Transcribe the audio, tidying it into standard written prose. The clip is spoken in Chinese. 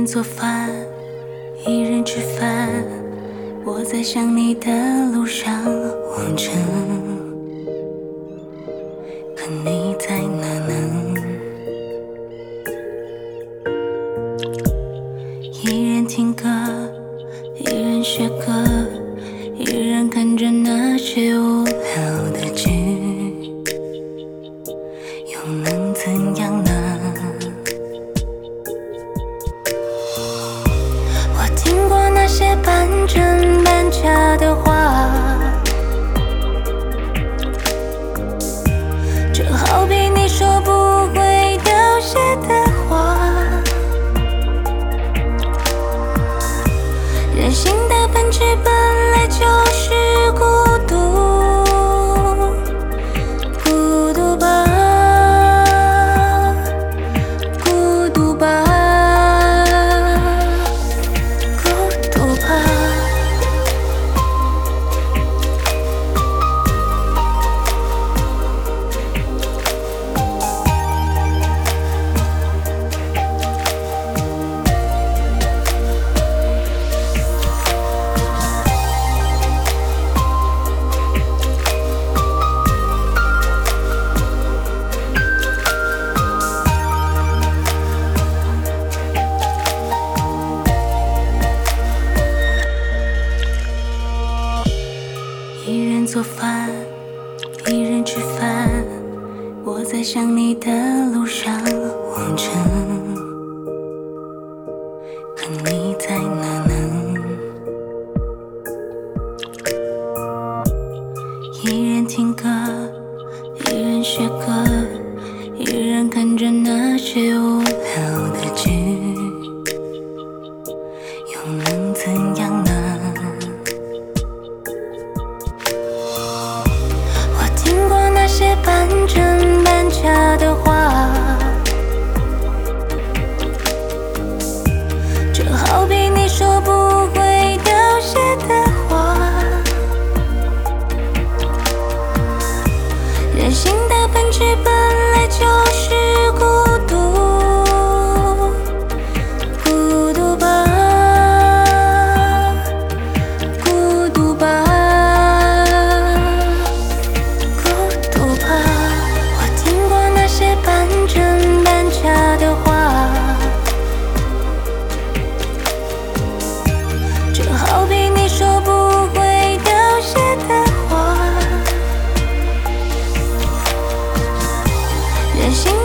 人做饭，一人吃饭，我在想你的路上望着，可你在哪呢？一人听歌，一人学歌，一人看着那些无聊的剧，又能怎样呢？我听过那些半真半假的话，就好比你说不会凋谢的花，人性的本质本来就是孤独，孤独吧，孤独吧，孤独吧。一人做饭，一人吃饭，我在想你的路上望着，可你在哪呢？一人听歌，一人学歌，一人看着那些无聊的剧，又能怎样呢？那些半真半假的话，就好比你说不会凋谢的花，人性的本质本来就是孤独，孤独吧，孤独吧，半真半假的话，就好比你说不会凋谢的花，人性